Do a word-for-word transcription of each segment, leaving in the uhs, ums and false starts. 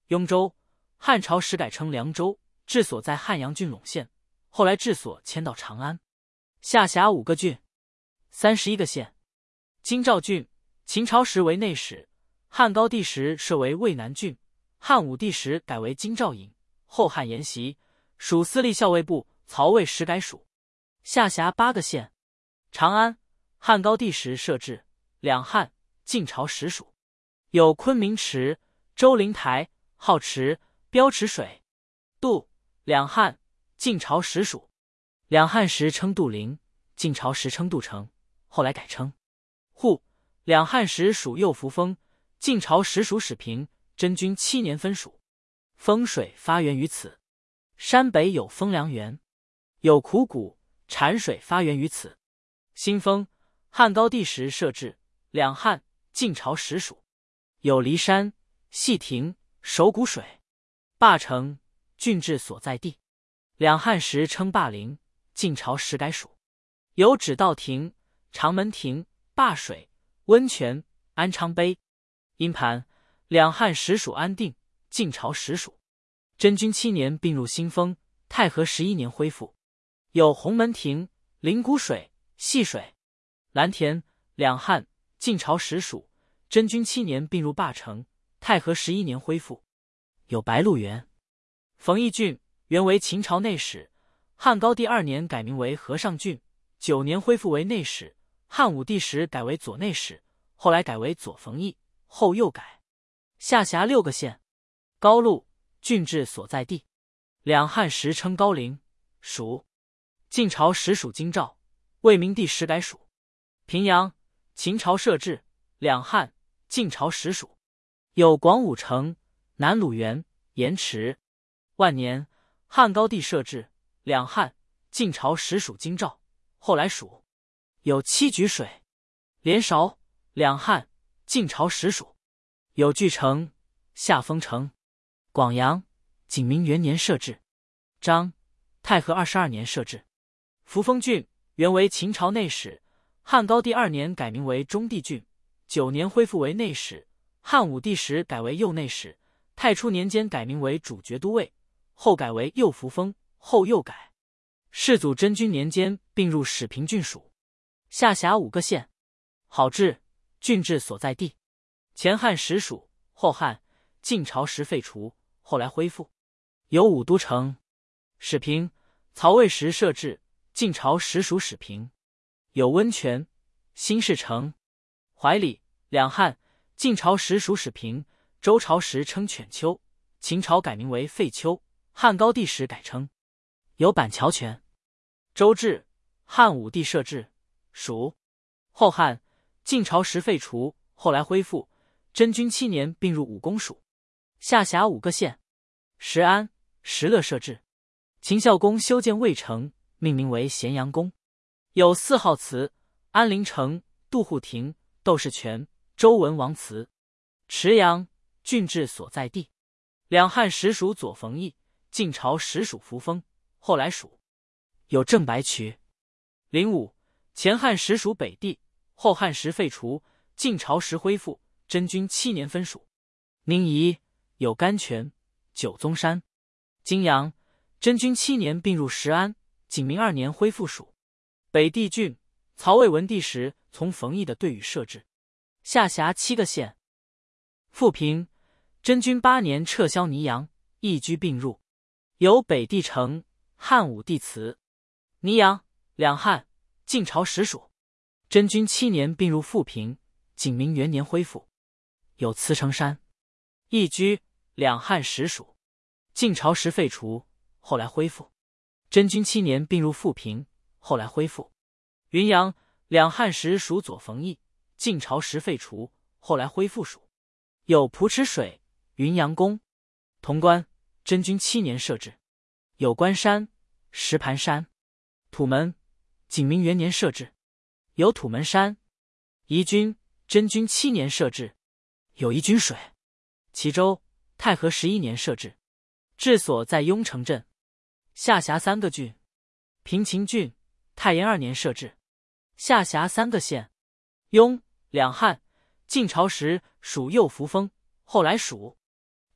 雍州，汉朝时改称凉州，治所在汉阳郡陇县，后来治所迁到长安。下辖五个郡，三十一个县。京兆郡，秦朝时为内史，汉高帝时设为渭南郡，汉武帝时改为京兆尹，后汉沿袭，属司隶校尉部，曹魏时改属。下辖八个县。长安，汉高帝时设置，两汉、晋朝时属。有昆明池、周灵台、皓池、标池水。杜，两汉、晋朝时属。两汉时称杜陵，晋朝时称杜城，后来改称。户，两汉时属右扶风，晋朝时属始平，真均七年分属。风水发源于此。山北有风凉源，有苦谷，产水发源于此。新丰，汉高帝时设置，两汉、晋朝时属。有骊山、细亭、守谷水。灞城，郡治所在地，两汉时称灞陵，晋朝时改属。有指道亭、长门亭、灞水、温泉、安昌碑。阴盘，两汉时属安定，晋朝时属。真均七年并入新丰，太和十一年恢复。有鸿门亭、灵谷水、细水。蓝田，两汉、晋朝时属，真均七年并入灞城，太和十一年恢复。有白鹿原。冯异郡，原为秦朝内史，汉高帝二年改名为和尚郡，九年恢复为内史，汉武帝时改为左内史，后来改为左冯异，后又改。下辖六个县。高陆，郡治所在地，两汉时称高陵，属。晋朝时属京兆，魏明帝时改属。平阳，秦朝设置，两汉、晋朝时属。有广武城、南鲁园、盐池。万年，汉高帝设置，两汉、晋朝时属京兆，后来属。有七举水。连韶，两汉、晋朝时属。有巨城、下丰城。广阳，景明元年设置。张，太和二十二年设置。扶风郡，原为秦朝内史，汉高帝二年改名为中地郡，九年恢复为内史，汉武帝时改为右内史，太初年间改名为主爵都尉，后改为右扶风，后又改。世祖真均年间并入始平郡属。下辖五个县。好治，郡治所在地，前汉时属，后汉、晋朝时废除，后来恢复。有武都城。始平，曹魏时设置，晋朝时属始平。有温泉。新市城。怀里，两汉、晋朝时属始平，周朝时称犬丘，秦朝改名为废丘，汉高帝时改称。有板桥泉。周至，汉武帝设置，属。后汉、晋朝时废除，后来恢复，真均七年并入武功属。下辖五个县。石安、石勒设置。秦孝公修建渭城，命名为咸阳宫。有四号祠：安陵城、杜户亭、窦氏泉、周文王祠。池阳，郡治所在地，两汉时属左冯异，晋朝时属扶风，后来属。有正白渠。灵武，前汉时属北地，后汉时废除，晋朝时恢复，真均七年分属。宁夷，有甘泉、九宗山。荆阳，真均七年并入石安，景明二年恢复属。北地郡，曹魏文帝时从冯异的对羽设置。下辖七个县。富平，真均八年撤销泥阳，一居并入。有北地城、汉武帝祠。泥阳，两汉、晋朝时属。真均七年并入富平，景明元年恢复。有慈城山。一居，两汉时属，晋朝时废除，后来恢复。真均七年并入富平，后来恢复。云阳，两汉时属左冯异，晋朝时废除，后来恢复属。有蒲池水、云阳宫。潼关，真均七年设置。有关山、石盘山。土门，景明元年设置。有土门山。宜君，真均七年设置。有宜君水。齐州，太和十一年设置。治所在雍城镇。下辖三个郡。平秦郡，太延二年设置。下辖三个县。雍，两汉、晋朝时属右扶风，后来属。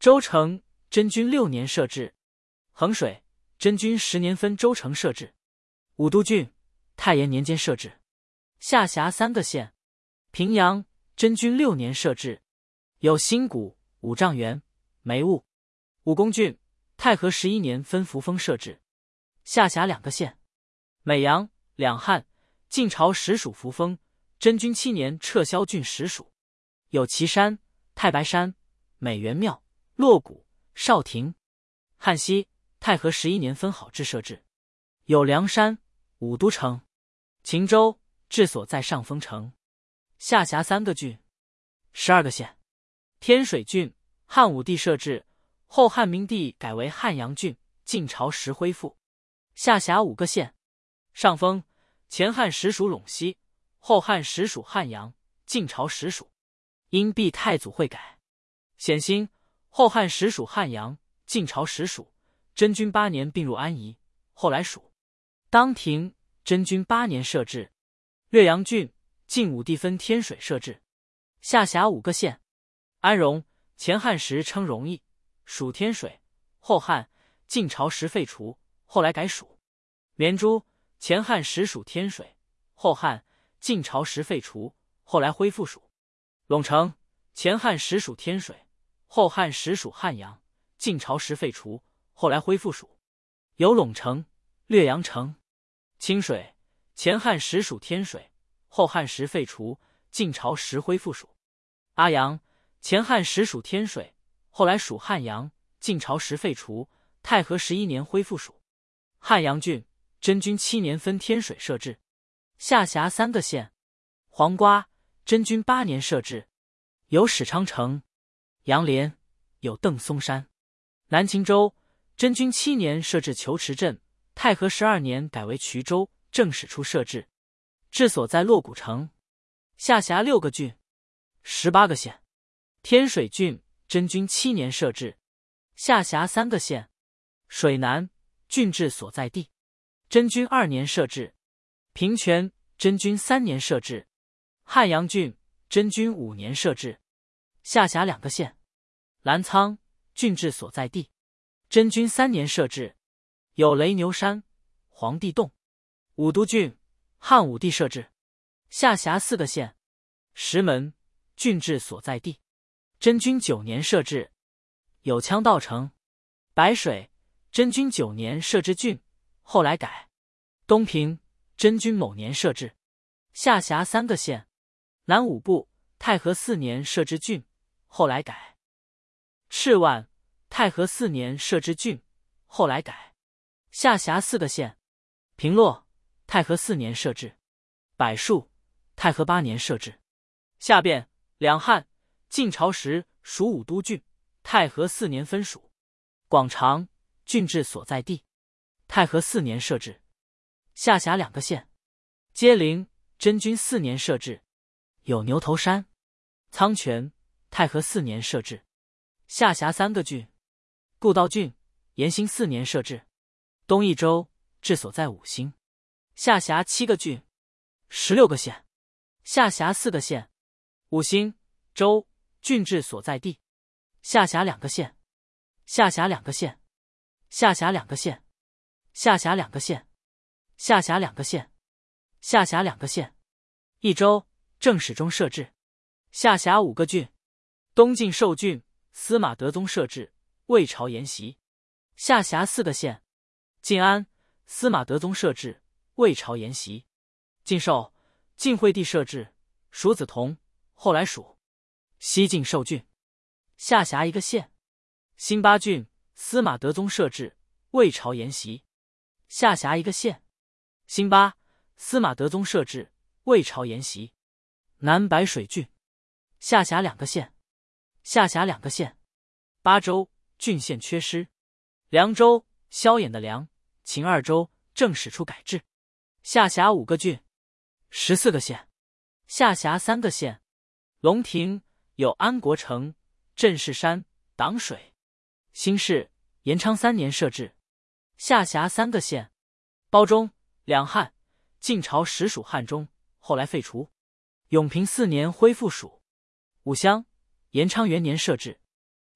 州城真君六年设置。衡水真君十年分州城设置。武都郡太延年间设置。下辖三个县。平阳真君六年设置。有新谷、五丈原、梅务。武功郡太和十一年分扶风设置。下辖两个县。美阳、两汉晋朝实属扶风，真君七年撤销郡实属。有岐山、太白山、美元庙、洛谷、少亭。汉西太和十一年分好治设置。有梁山、武都城。秦州治所在上丰城。下辖三个郡。十二个县。天水郡汉武帝设置，后汉明帝改为汉阳郡，晋朝时恢复。下辖五个县。上丰前汉时属陇西，后汉时属汉阳，晋朝时属。因避太祖会改。显兴后汉时属汉阳，晋朝时属。真君八年并入安宜，后来属。当庭真君八年设置。略阳郡晋武帝分天水设置。下辖五个县。安荣前汉时称荣邑，属天水，后汉晋朝时废除，后来改属。绵珠前汉时属天水，后汉晋朝时废除，后来恢复属。陇城前汉时属天水，后汉时属汉阳，晋朝时废除，后来恢复属。有陇城、略阳城。清水前汉时属天水，后汉时废除，晋朝时恢复属。阿阳前汉时属天水，后来属汉阳，晋朝时废除，太和十一年恢复属。汉阳郡真君七年分天水设置。下辖三个县。黄瓜真君八年设置。有史昌城。杨连有邓松山。南秦州真君七年设置求池镇，太和十二年改为衢州，正史处设置。治所在洛谷城。下辖六个郡。十八个县。天水郡真君七年设置。下辖三个县。水南郡治所在地。真君二年设置。平泉真君三年设置。汉阳郡真君五年设置。下辖两个县。澜沧郡治所在地。真君三年设置。有雷牛山、黄帝洞。武都郡汉武帝设置。下辖四个县。石门郡治所在地。真君九年设置。有羌道城。白水真君九年设置郡，后来改。东平真君某年设置。下辖三个县。南五部太和四年设置郡，后来改。赤宛太和四年设置郡，后来改。下辖四个县。平洛太和四年设置。柏树太和八年设置。下边两汉晋朝时属武都郡，太和四年分属。广长郡治所在地。太和四年设置。下辖两个县。接陵真君四年设置。有牛头山。苍泉太和四年设置。下辖三个郡。故道郡延兴四年设置。东益州治所在五兴。下辖七个郡。十六个县。下辖四个县。五兴州郡治所在地。下辖两个县。下辖两个县。下辖两个县。下辖两个县。下辖两个县。下辖两个县。益州正史中设置。下辖五个郡。东晋寿郡司马德宗设置，魏朝沿袭。下辖四个县。晋安司马德宗设置，魏朝沿袭。晋寿晋惠帝设置，属梓潼，后来属。西晋寿郡。下辖一个县。辛巴郡司马德宗设置，魏朝沿袭。下辖一个县。辛巴司马德宗设置，魏朝沿袭。南白水郡。下辖两个县。下辖两个县。巴州郡县缺失。凉州萧衍的凉，秦二州正史处改制。下辖五个郡。十四个县。下辖三个县。龙亭有安国城、镇势山、挡水。新市延昌三年设置。下辖三个县。包中两汉晋朝时属汉中，后来废除。永平四年恢复属。武乡延昌元年设置。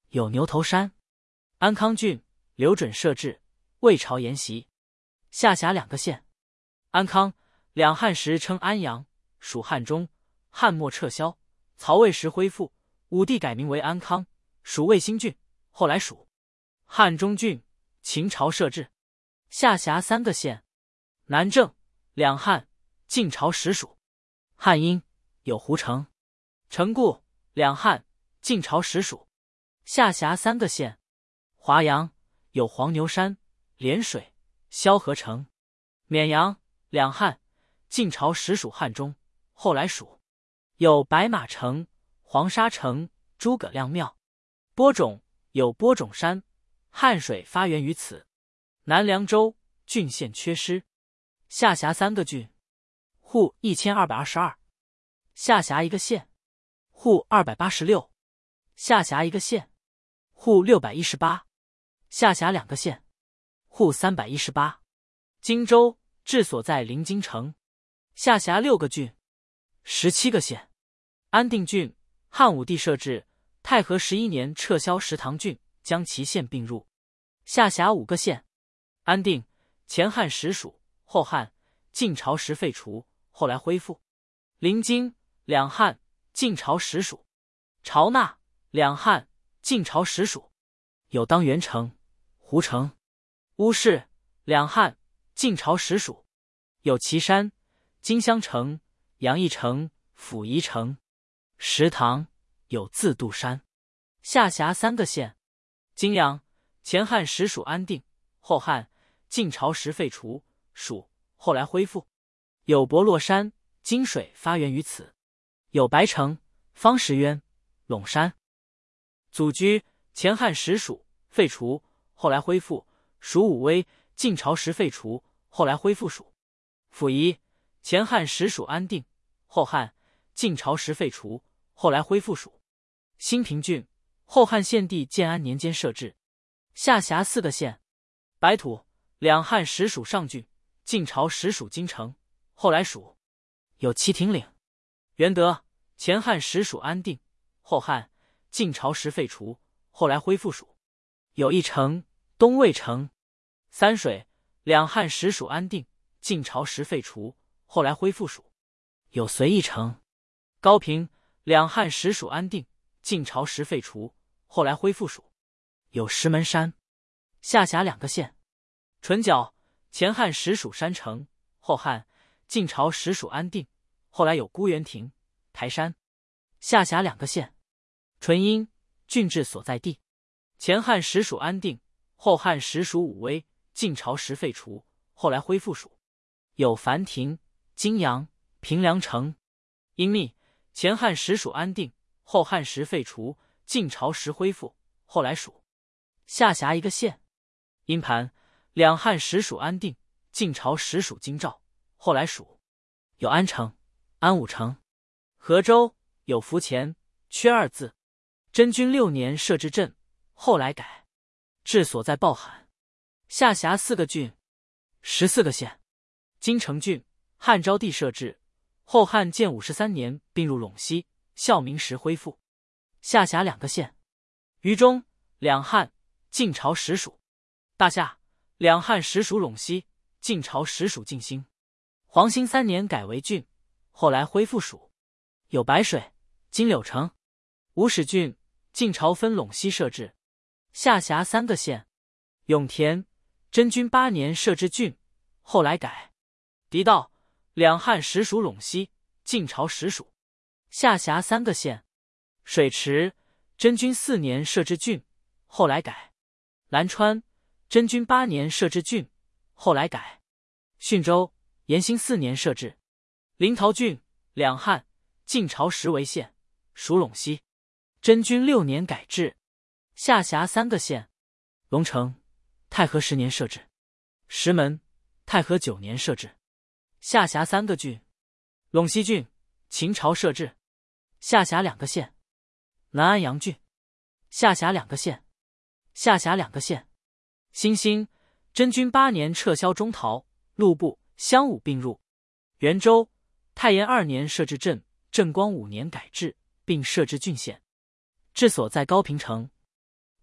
有牛头山。安康郡刘准设置，魏朝沿袭。下辖两个县。安康，两汉时称安阳，属汉中，汉末撤销，曹魏时恢复，武帝改名为安康，属魏新郡，后来属汉中郡，秦朝设置。下辖三个县。南郑，两汉，晋朝时属。汉阴，有胡城。城固，两汉，晋朝时属。下辖三个县。华阳，有黄牛山、涟水、萧何城。绵阳，两汉，晋朝时属汉中，后来属。有白马城、黄沙城、诸葛亮庙。播种，有播种山，汉水发源于此。南凉州，郡县缺失。下辖三个郡。户一千二百二十二。下辖一个县。户二百八十六。下辖一个县。户六百一十八。下辖两个县。户三百一十八。荆州，治所在临津城。下辖六个郡。十七个县。安定郡，汉武帝设置，太和十一年撤销石塘郡，将其县并入。下辖五个县。安定，前汉时属，后汉、晋朝时废除，后来恢复。临津，两汉、晋朝时属。朝纳，两汉、晋朝时属。有当元城、胡城。乌市，两汉、晋朝时属。有岐山、金乡城、杨义城、府夷城。石塘，有自度山。下辖三个县。金阳，前汉时属安定，后汉、晋朝时废除，属，后来恢复。有博洛山，金水发源于此。有白城、方石渊、陇山。祖居，前汉时属，废除，后来恢复，属武威，晋朝时废除，后来恢复属。府夷，前汉时属安定，后汉、晋朝时废除，后来恢复属。新平郡，后汉献帝建安年间设置。下辖四个县。白土，两汉时属上郡，晋朝时属京城，后来属。有七亭岭。元德，前汉时属安定，后汉、晋朝时废除，后来恢复属。有一城，东魏城。三水，两汉时属安定，晋朝时废除，后来恢复属。有随意城。高平，两汉时属安定，晋朝时废除，后来恢复属。有石门山。下辖两个县。淳角，前汉时属山城，后汉、晋朝时属安定，后来有孤园亭、台山。下辖两个县。淳阴，郡治所在地。前汉时属安定，后汉时属武威，晋朝时废除，后来恢复属。有樊亭、金阳、平凉城。阴密，前汉时属安定，后汉时废除，晋朝时恢复，后来属。下辖一个县。阴盘，两汉时属安定，晋朝时属京兆，后来属。有安城、安武城。河州，有福前，缺二字。真君六年设置镇，后来改。治所在报罕。下辖四个郡。十四个县。金城郡，汉昭帝设置，后汉建五十三年并入陇西，孝明时恢复。下辖两个县。渝中，两汉、晋朝时属。大夏，两汉时属陇西，晋朝时属晋兴。黄兴三年改为郡，后来恢复属。有白水、金柳城。五史郡，晋朝分陇西设置。下辖三个县。永田，真君八年设置郡，后来改。狄道，两汉时属陇西，晋朝时属。下辖三个县。水池，真君四年设置郡，后来改。兰川，真君八年设置郡，后来改。浚州，延兴四年设置。临洮郡，两汉、晋朝时为县，属陇西。真君六年改制。下辖三个县。龙城，太和十年设置。石门，太和九年设置。下辖三个郡。陇西郡，秦朝设置。下辖两个县。南安阳郡。下辖两个县。下辖两个县。新兴，真君八年撤销中陶、陆部、襄武并入。元州，太延二年设置镇，正光五年改制，并设置郡县。治所在高平城。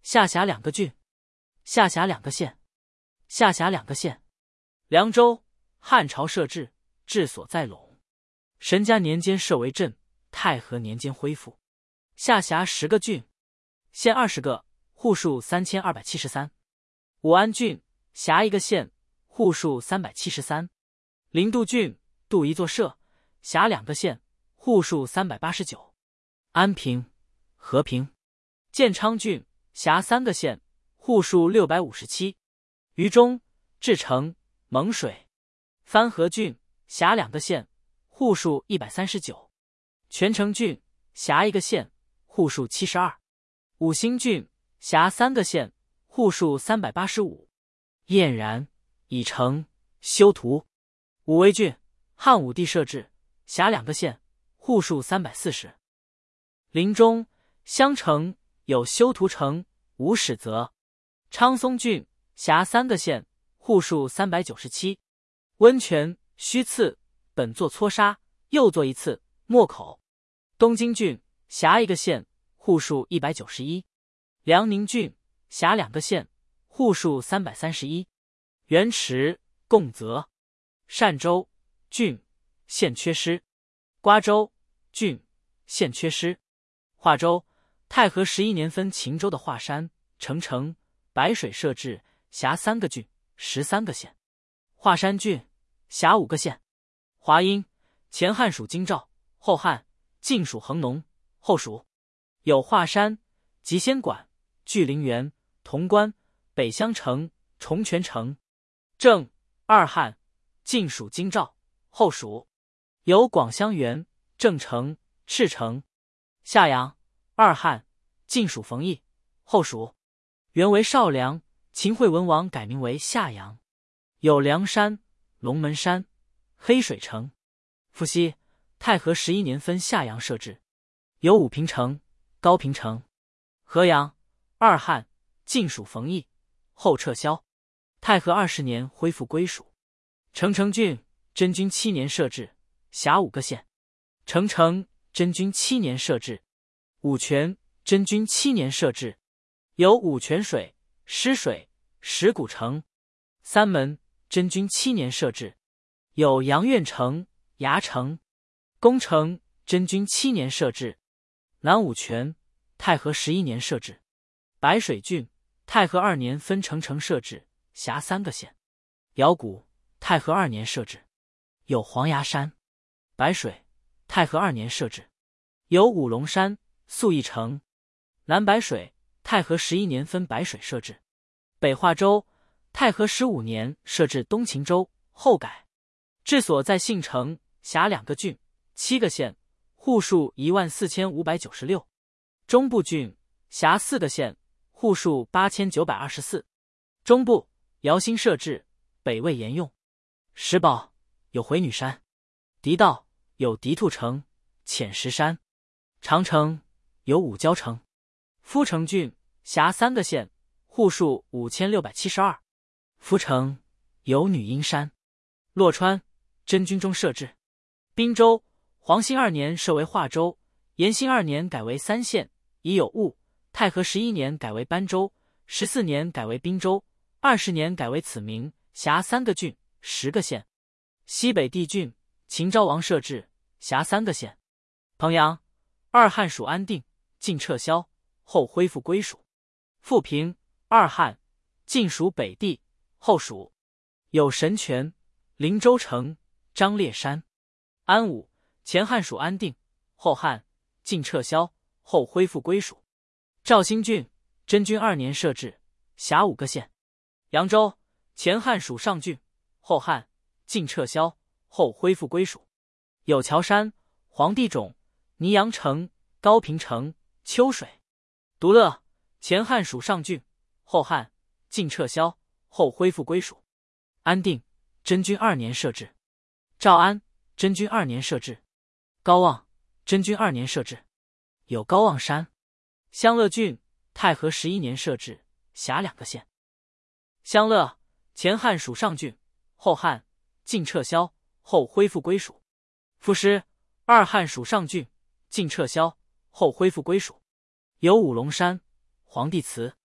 下辖两个郡，下辖两个县，下辖两个县。凉州，汉朝设置，治所在陇。神嘉年间设为镇，太和年间恢复。下辖十个郡，县二十个，户数三千二百七十三。武安郡辖一个县，户数三百七十三。临度郡度一座社，辖两个县，户数三百八十九。安平、和平。建昌郡辖三个县，户数六百五十七。渝中、至城、蒙水。番河郡辖两个县，户数一百三十九。泉城郡辖一个县，户数七十二。五兴郡辖三个县，户数三百八十五。燕然、以城、修图。武威郡汉武帝设置，辖两个县，户数三百四十。临中、襄城有修图城、无始则。昌松郡辖三个县，户数三百九十七。温泉、须次本作撮沙，又作一次，莫口。东京郡辖一个县，户数一百九十一。辽宁郡辖两个县，户数三百三十一。元池、贡泽。单州郡县缺失。瓜州郡县缺失。华州，太和十一年分秦州的华山、澄城、白水设置，辖三个郡，十三个县。华山郡辖五个县。华阴，前汉属京兆，后汉晋属恒农，后蜀。有华山、集仙馆、聚灵园、潼关、北襄城、重泉城。正、二汉晋属京兆，后蜀。有广襄园、郑城、赤城。夏阳，二汉晋属冯邑，后蜀。原为少梁，秦惠文王改名为夏阳。有梁山、龙门山、黑水城。复西，太和十一年分夏阳设置。有武平城、高平城。河阳，二汉晋属冯邑，后撤销。太和二十年恢复归属。成城郡真君七年设置，辖五个县。成城真君七年设置。武泉真君七年设置。有武泉水、湿水、石鼓城。三门真君七年设置。有阳苑城、牙城。宫城真君七年设置。南武泉太和十一年设置。白水郡太和二年分成城设置，辖三个县。瑶谷太和二年设置。有黄崖山。白水太和二年设置。有五龙山、宿义城。南白水太和十一年分白水设置。北华州太和十五年设置东秦州，后改。治所在信城，辖两个郡，七个县，户数一万四千五百九十六。中部郡辖四个县，户数八千九百二十四。中部姚兴设置，北魏沿用。石堡有回女山。狄道有狄兔城、浅石山。长城有五交城。夫城郡辖三个县，户数五千六百七十二。夫城有女阴山。洛川真君中设置。滨州黄兴二年设为华州，延兴二年改为三县，已有误。太和十一年改为班州，十四年改为滨州，二十年改为此名，辖三个郡，十个县。西北地郡秦昭王设置，辖三个县。彭阳，二汉属安定，晋撤销，后恢复归属。富平，二汉晋属北地，后属。有神泉、灵州城、张烈山。安武，前汉属安定，后汉晋撤销，后恢复归属。绍兴郡真君二年设置，辖五个县。扬州，前汉属上郡，后汉晋撤销，后恢复归属。有乔山、黄帝冢、泥阳城、高平城、秋水。独乐，前汉属上郡，后汉晋撤销，后恢复归属。安定，真君二年设置。诏安，真君二年设置。高望，真君二年设置。有高望山。襄乐郡太和十一年设置，辖两个县。襄乐，前汉属上郡，后汉晋撤销，后恢复归属。赋诗，二汉属上郡，晋撤销，后恢复归属。有五龙山、黄帝祠。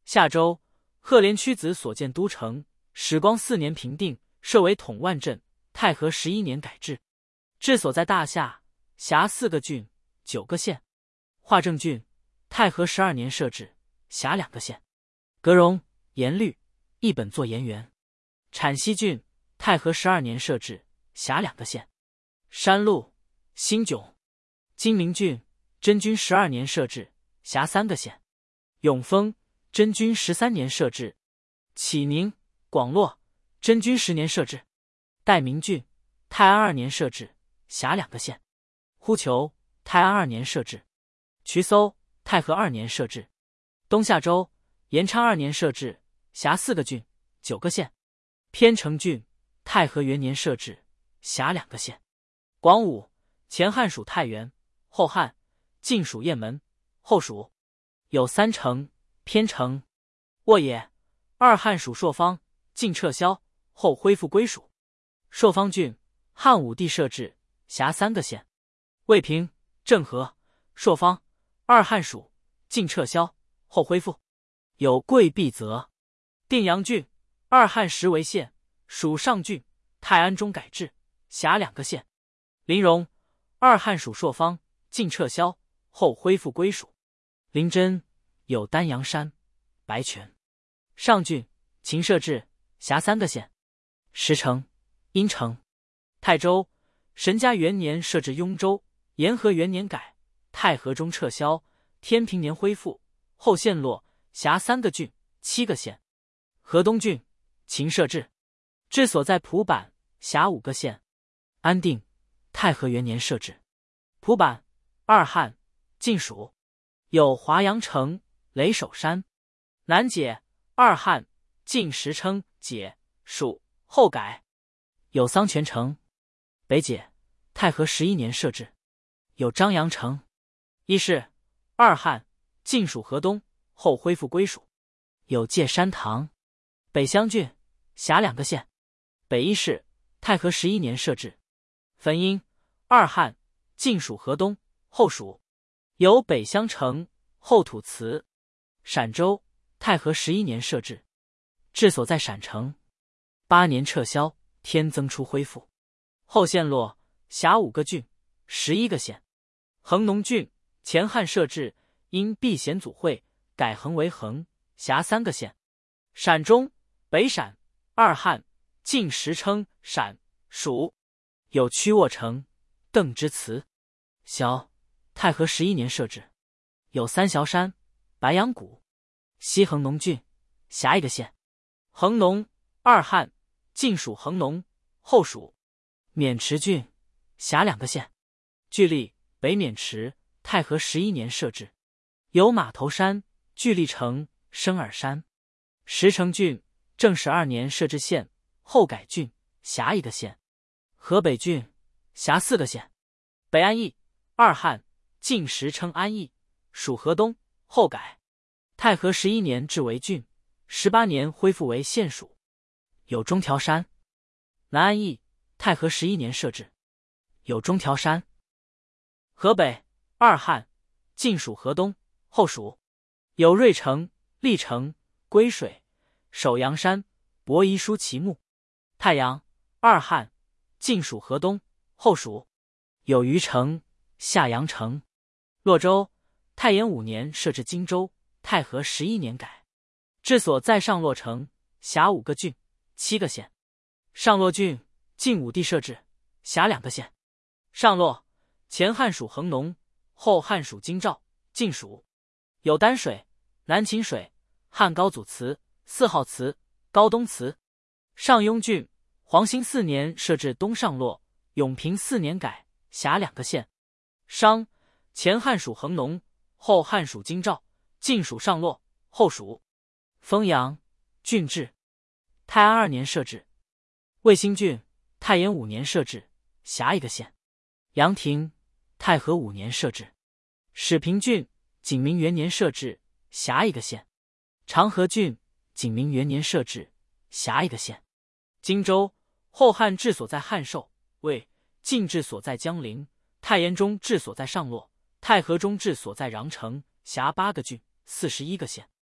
夏州，赫连屈子所建都城，始光四年平定，设为统万镇。太和十一年改制，治所在大夏，辖四个郡，九个县。化政郡，太和十二年设置，辖两个县。格荣、盐律一本作盐园。产西郡，太和十二年设置，辖两个县。山路、新炯、金明郡，真均十二年设置，辖三个县。永丰，真均十三年设置。启宁、广洛，真均十年设置。代明郡，泰安二年设置，辖两个县。呼求，泰安二年设置。渠搜，太和二年设置。东夏州，延昌二年设置，辖四个郡，九个县。偏城郡，太和元年设置，辖两个县。广武，前汉属太原，后汉，晋属雁门，后蜀。有三城，偏城。沃野，二汉属朔方，晋撤销，后恢复归属。朔方郡，汉武帝设置，辖三个县。渭平、郑和、朔方，二汉属，晋撤销，后恢复。有贵必泽。定阳郡，二汉时为县，属上郡，泰安中改制，辖两个县。临戎，二汉属朔方，晋撤销，后恢复归属。临真，有丹阳山、白泉。上郡，秦设置，辖三个县。石城、阴城。泰州，神嘉元年设置雍州，延和元年改，太和中撤销，天平年恢复，后陷落，辖三个郡，七个县。河东郡，秦设置，治所在蒲坂，辖五个县。安定，太和元年设置。蒲坂，二汉，晋属。有华阳城、雷首山。南解，二汉，晋时称解，属，后改。有桑泉城。北解，太和十一年设置。有张阳城。一是，二汉，晋属河东，后恢复归属。有界山堂。北乡郡，辖两个县。北一市，太和十一年设置。汾阴，二汉，晋属河东，后属。有北乡城，后土祠。陕州，太和十一年设置，治所在陕城。八年撤销，天增出恢复，后陷落，辖五个郡，十一个县。恒农郡，前汉设置，因避险阻会，改恒为恒，辖三个县。陕中，北陕，二汉，晋时称陕，属。有曲沃城、邓之祠。萧，太和十一年设置。有三峡山、白杨谷。西恒农郡，辖一个县。恒农，二汉，晋属恒农，后属。渑池郡，辖两个县。巨力，北渑池，太和十一年设置。有马头山、巨力城、生耳山。石城郡，正十二年设置县，后改郡，辖一个县。河北郡，辖四个县。北安邑，二汉，晋时称安邑，属河东，后改。太和十一年置为郡，十八年恢复为县属。有中条山。南安邑，太和十一年设置。有中条山。河北，二汉，晋属河东，后属。有芮城、历城、归水、首阳山、伯夷叔齐墓。太阳，二汉，晋属河东，后属。有虞城、夏阳城。洛州，太延五年设置荆州，太和十一年改，治所在上洛城，辖五个郡，七个县。上洛郡，晋武帝设置，辖两个县。上洛，前汉属恒农，后汉属京兆，晋属。有丹水、南秦水、汉高祖祠、四号祠、高东祠。上庸郡，黄兴四年设置东上洛，永平四年改，辖两个县。商，前汉属恒农，后汉属京兆，晋属上洛，后属。丰阳，郡治，泰安二年设置。卫星郡，太延五年设置，辖一个县。阳亭，太和五年设置。始平郡，景明元年设置，辖一个县。长河郡，景明元年设置，辖一个县。荆州，后汉治所在汉寿，魏晋治所在江陵，太延中治所在上洛，太和中治所在穰城，辖八个郡，四十一个县。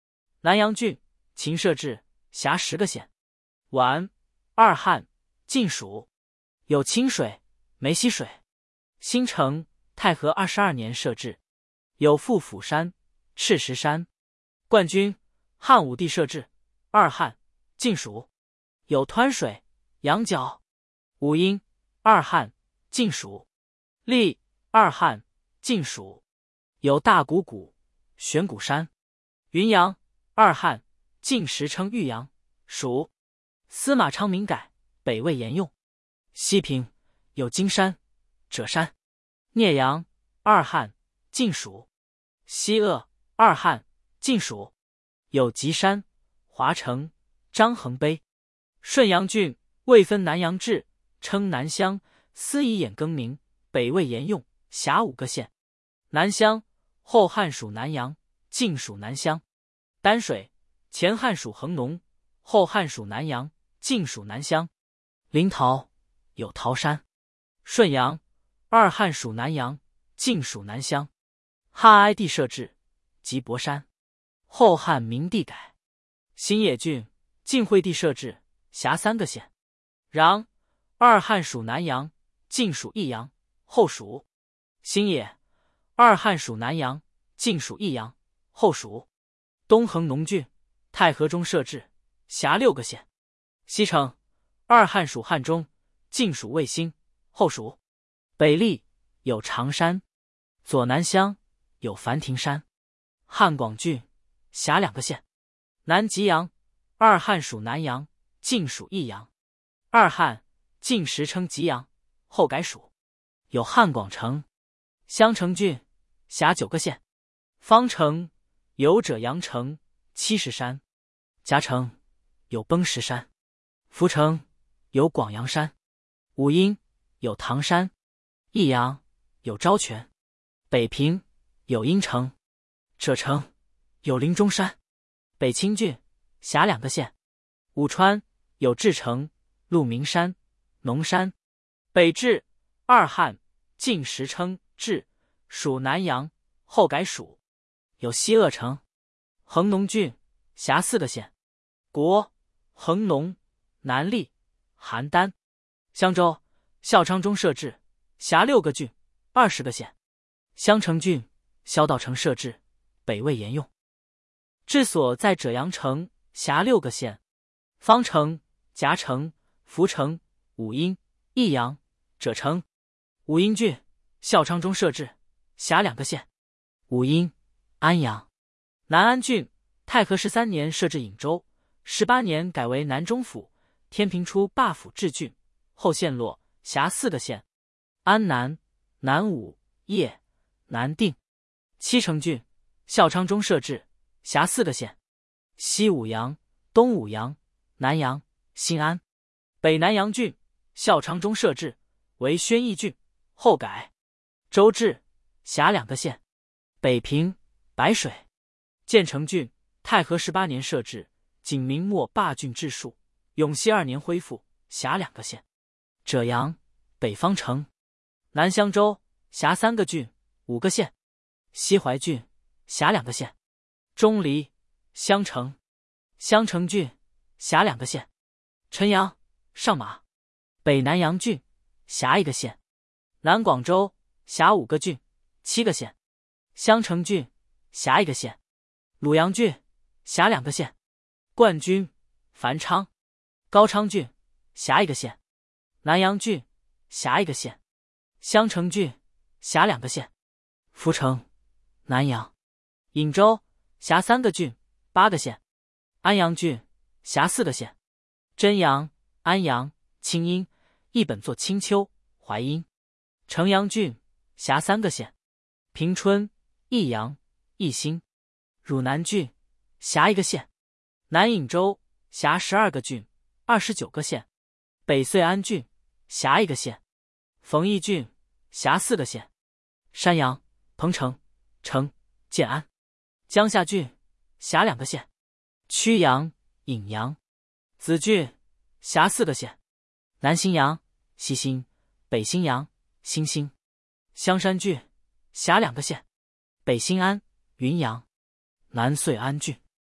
南阳郡秦设置，辖十个县。皖、二汉、晋属。有清水、梅溪水。新城太和二十二年设置。有富府山、赤石山。冠军汉武帝设置，二汉、晋属。有湍水、羊角。武阴、二汉、晋属。历、二汉、晋属。有大谷谷、玄谷山。云阳、二汉、晋时称玉阳，属。司马昌明改，北魏沿用。西平有金山、赭山。聂阳、二汉、晋属。西鄂、二汉、晋属。有吉山、华城、张衡碑。顺阳郡未分南阳治，称南乡，司以衍更名，北魏沿用，辖五个县。南乡后汉属南阳，晋属南乡。丹水前汉属恒农，后汉属南阳，晋属南乡。临洮有桃山。顺阳二汉属南阳，晋属南乡。汉哀帝设置，即博山。后汉明帝改。新野郡晋惠帝设置，辖三个县。穰二汉属南阳，晋属益阳，后属。新野二汉属南阳，晋属益阳，后属。东衡农郡太和中设置，辖六个县。西城二汉属汉中，晋属卫星，后属。北历有常山。左南乡有樊亭山。汉广郡辖两个县。南吉阳二汉属南阳，晋属益阳。二汉晋时称吉阳，后改属。有汉广城。襄城郡辖九个县。方城有者阳城、七十山。夹城有崩石山。涪城有广阳山。武阴有唐山。益阳有昭泉。北平有阴城。赭城有灵中山。北清郡辖两个县。武川有至城、鹿鸣山、农山。北至二汉晋时称至，属南阳，后改属。有西鄂城。恒农郡辖四个县。国、恒农、南历、邯郸。襄州孝昌中设置，辖六个郡，二十个县。襄城郡萧道成设置，北魏沿用。治所在赭阳城，辖六个县。方城、夹城、涪城、武阴、益阳、赭城。武阴郡孝昌中设置，辖两个县。武阴、安阳。南安郡太和十三年设置颍州，十八年改为南中府，天平初罢府治郡，后陷落，辖四个县。安南、南武、邺、南定。七城郡孝昌中设置，辖四个县。西武阳、东武阳、南阳、新安。北南阳郡孝昌中设置，为宣义郡，后改。周至辖两个县。北平、白水。建成郡太和十八年设置，景明末罢郡治数，永熙二年恢复，辖两个县。赭阳、北方城。南襄州辖三个郡，五个县。西淮郡辖两个县。钟离、襄城。襄城郡辖两个县。陈阳、上马。北南阳郡辖一个县。南广州辖五个郡，七个县。襄城郡辖一个县。鲁阳郡辖两个县。冠军繁昌。高昌郡辖一个县。南阳郡辖一个县。襄城郡辖两个县。涪城、南阳。颍州辖三个郡，八个县。安阳郡辖四个县。真阳、安阳、清阴，一本作青丘、淮阴。城阳郡辖三个县。平春、益阳、益兴。汝南郡辖一个县。南颍州辖十二个郡，二十九个县。北遂安郡辖一个县。冯邑郡辖四个县。山阳、彭城、城、建安。江夏郡辖两个县。曲阳、颍阳。梓郡辖四个县。南新阳、西新、北新阳、新兴。香山郡辖两个县。北新安、云阳。南遂安郡。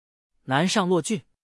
南上洛郡。